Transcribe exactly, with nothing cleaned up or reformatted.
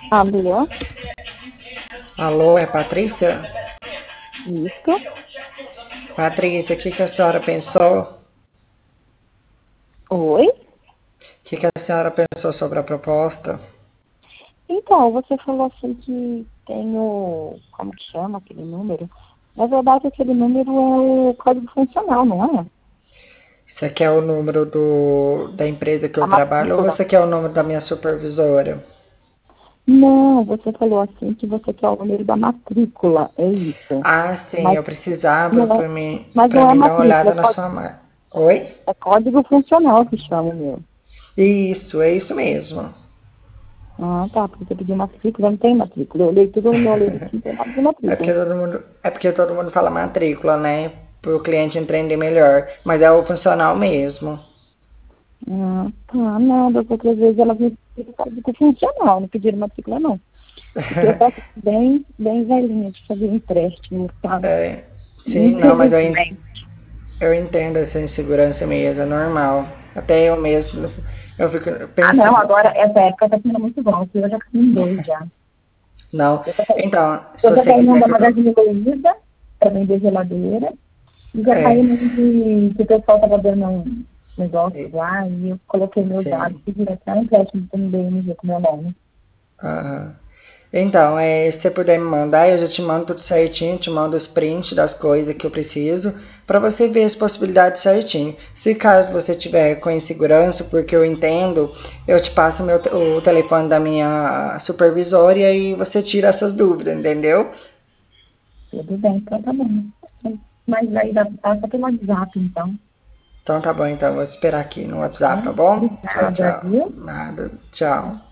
Alô? Alô, é Patrícia? Isso. Patrícia, o que que a senhora pensou? O Oi? que que a senhora pensou sobre a proposta? Então, você falou assim que tem o... Como que chama aquele número? Na verdade, aquele número é o código funcional, não é? Você quer o número do, da empresa que A eu trabalho ou matrícula. você quer o número da minha supervisora? Não, você falou assim que você quer o número da matrícula, é isso. Ah, sim, Mas eu precisava não é, para mim, mas para não é mim dar uma matrícula, olhada é na có- sua marca. Oi? é código funcional que chama o meu. Isso, é isso mesmo. Ah, tá, porque você pediu matrícula, não tem matrícula. Eu olhei tudo no meu livro aqui, não tem nada de É porque matrícula. todo mundo, é porque todo mundo fala matrícula, né? Para o cliente entender melhor. Mas é o funcional mesmo. Ah, tá, não, das outras vezes ela me pediu código funcional, não pediram matrícula não. Porque eu faço bem, bem velhinha de fazer empréstimo, sabe? É, sim, não, mas eu, en- Infelizmente. eu entendo essa insegurança mesmo, é normal. Até eu mesmo, eu fico Ah, não, pensando, agora essa época tá sendo muito bom, porque eu já tenho dois já. não. Eu já, Então, se eu já você caí num quiser da que eu... Magazine Luiza para vender geladeira, e já caí É, num de que o pessoal tava dando um negócio é, lá, e eu coloquei meus dados, sim. pedi até um empréstimo para um B M G com meu nome. Aham. Então, é, se você puder me mandar, eu já te mando tudo certinho, te mando os prints das coisas que eu preciso, para você ver as possibilidades certinho. Se caso você tiver com insegurança, porque eu entendo, eu te passo meu, te- o telefone da minha supervisora e aí você tira essas dúvidas, entendeu? Tudo bem, então tá bom. Mas aí dá, passa pelo WhatsApp, então. Então tá bom, então, vou esperar aqui no WhatsApp, tá bom? Tchau, Obrigada, tchau. viu? Nada, tchau.